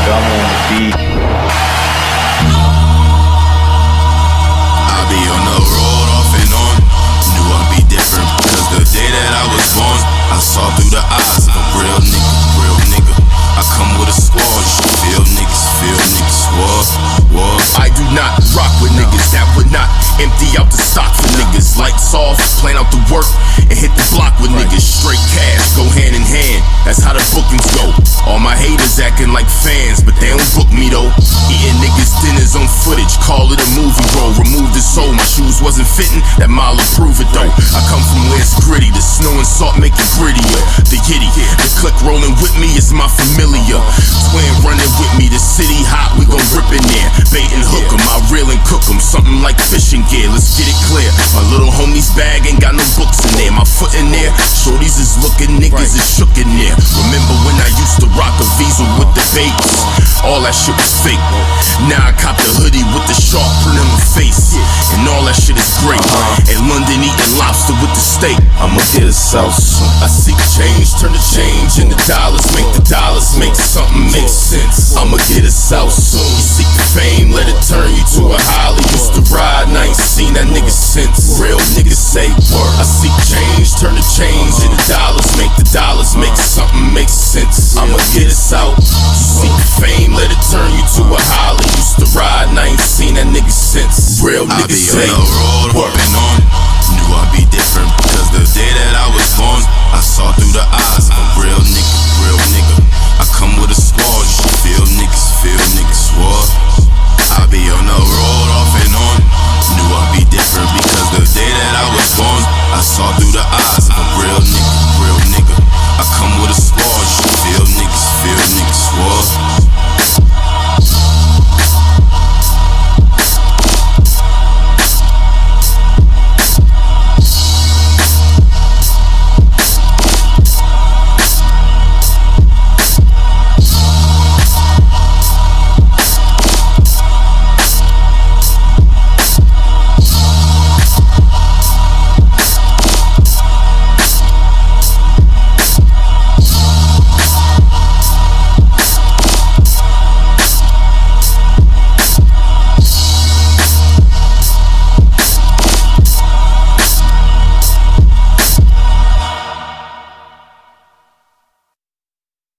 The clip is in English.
Ferragamo on the beat. I be on the road off and on. Knew I'd be different because the day that I was born, I saw through the eyes of a real nigga. I come with a squad, you should feel niggas, war. I do not rock with niggas that would not empty out the stock for niggas. Lights off, plan out the work, and hit the block with niggas. Straight cash, go hand in hand, that's how the bookings go. All my haters acting like fans, but they don't book me though. Eating niggas dinners on footage, call it a movie role. Remove the soul, my shoes wasn't fitting, that mile will prove it though. I come from where it's gritty, the snow and salt make it grittier. The yitty, the click rolling with me is my familiar. Twin running with me, the city hot, we gon' rip in there. Bait and hook 'em, I reel and cook 'em, something like fishing gear, let's get it clear. My little homie's bag ain't got no books in there, my foot in there. Shorties is looking, niggas is shook in there. Remember when I used to rock a Visa with the bakes? All that shit was fake. Now I cop the hoodie with the shark print on my face, and all that shit is great. In London eating lobster with the steak, I'ma get a sauce soon. I seek change, turn the change into dollars, make the dollars make something make sense. I'ma get a sauce soon. You seek the fame, let it turn you to a Holly. Used to ride, and I ain't seen that nigga since. Real niggas say word. I seek change, turn the change into dollars, make the dollars make something make sense. I'ma get us out. You seek the fame, let it turn you to a Holly. Used to ride, and I ain't seen that nigga since. Real niggas say word.